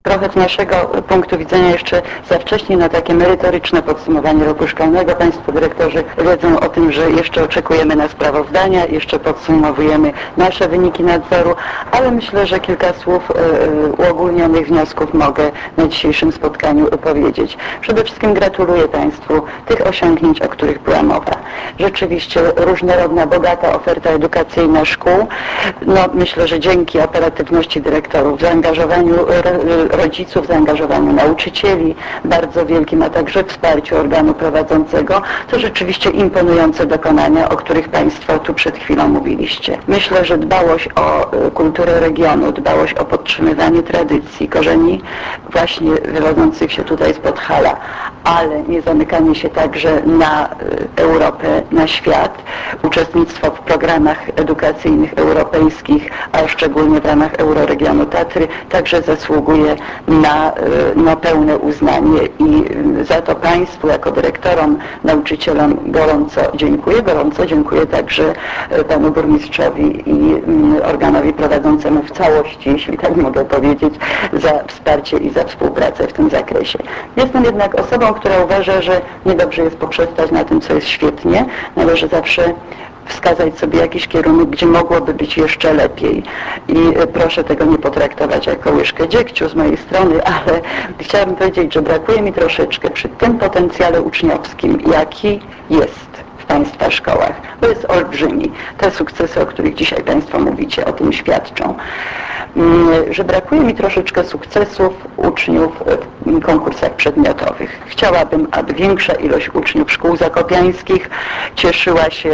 Trochę z naszego punktu widzenia jeszcze za wcześnie na takie merytoryczne podsumowanie roku szkolnego. Państwo dyrektorzy wiedzą o tym, że jeszcze oczekujemy na sprawozdania, jeszcze podsumowujemy nasze wyniki nadzoru, ale myślę, że kilka słów uogólnionych wniosków mogę na dzisiejszym spotkaniu powiedzieć. Przede wszystkim gratuluję Państwu tych osiągnięć, o których była mowa. Rzeczywiście różnorodna, bogata oferta edukacyjna szkół. Myślę, że dzięki operatywności dyrektorów, zaangażowaniu rodziców, zaangażowaniu nauczycieli, bardzo wielkim, a także wsparciu organu prowadzącego, to rzeczywiście imponujące dokonania, o których Państwo tu przed chwilą mówiliście. Myślę, że dbałość o kulturę regionu, dbałość o podtrzymywanie tradycji, korzeni właśnie wywodzących się tutaj z Podhala, ale nie zamykanie się także na Europę, na świat, uczestnictwo w programach edukacyjnych europejskich, a szczególnie w ramach Euroregionu Tatry, także zasługuje na pełne uznanie i za to Państwu jako dyrektorom, nauczycielom gorąco dziękuję także Panu Burmistrzowi i organowi prowadzącemu w całości, jeśli tak mogę powiedzieć, za wsparcie i za współpracę w tym zakresie. Jestem jednak osobą, która uważa, że niedobrze jest poprzestać na tym, co jest świetnie. Należy zawsze wskazać sobie jakiś kierunek, gdzie mogłoby być jeszcze lepiej. I proszę tego nie potraktować jako łyżkę dziegciu z mojej strony, ale chciałabym powiedzieć, że brakuje mi troszeczkę przy tym potencjale uczniowskim, jaki jest w Państwa szkołach. To jest olbrzymi. Te sukcesy, o których dzisiaj Państwo mówicie, o tym świadczą. Że brakuje mi troszeczkę sukcesów uczniów w konkursach przedmiotowych. Chciałabym, aby większa ilość uczniów szkół zakopiańskich cieszyła się,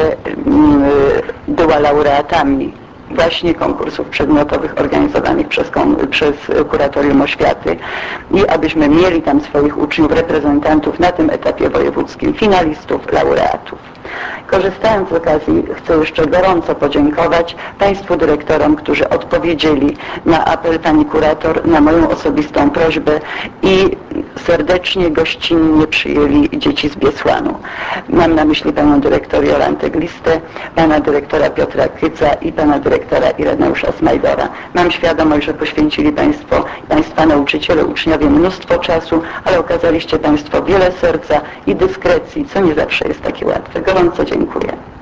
była laureatami właśnie konkursów przedmiotowych organizowanych przez Kuratorium Oświaty i abyśmy mieli tam swoich uczniów, reprezentantów na tym etapie wojewódzkim, finalistów, laureatów. Korzystając z okazji, chcę jeszcze gorąco podziękować Państwu dyrektorom, którzy odpowiedzieli na apel Pani Kurator, na moją osobistą prośbę i serdecznie, gościnnie przyjęli dzieci z Biesłanu. Mam na myśli Panią dyrektor Jolantę Glistę, Pana dyrektora Piotra Kydza i Pana dyrektora Ireneusza Smajdora. Mam świadomość, że poświęcili Państwa nauczyciele, uczniowie mnóstwo czasu, ale okazaliście Państwo wiele serca i dyskrecji, co nie zawsze jest takie łatwe. Gorąco dziękuję.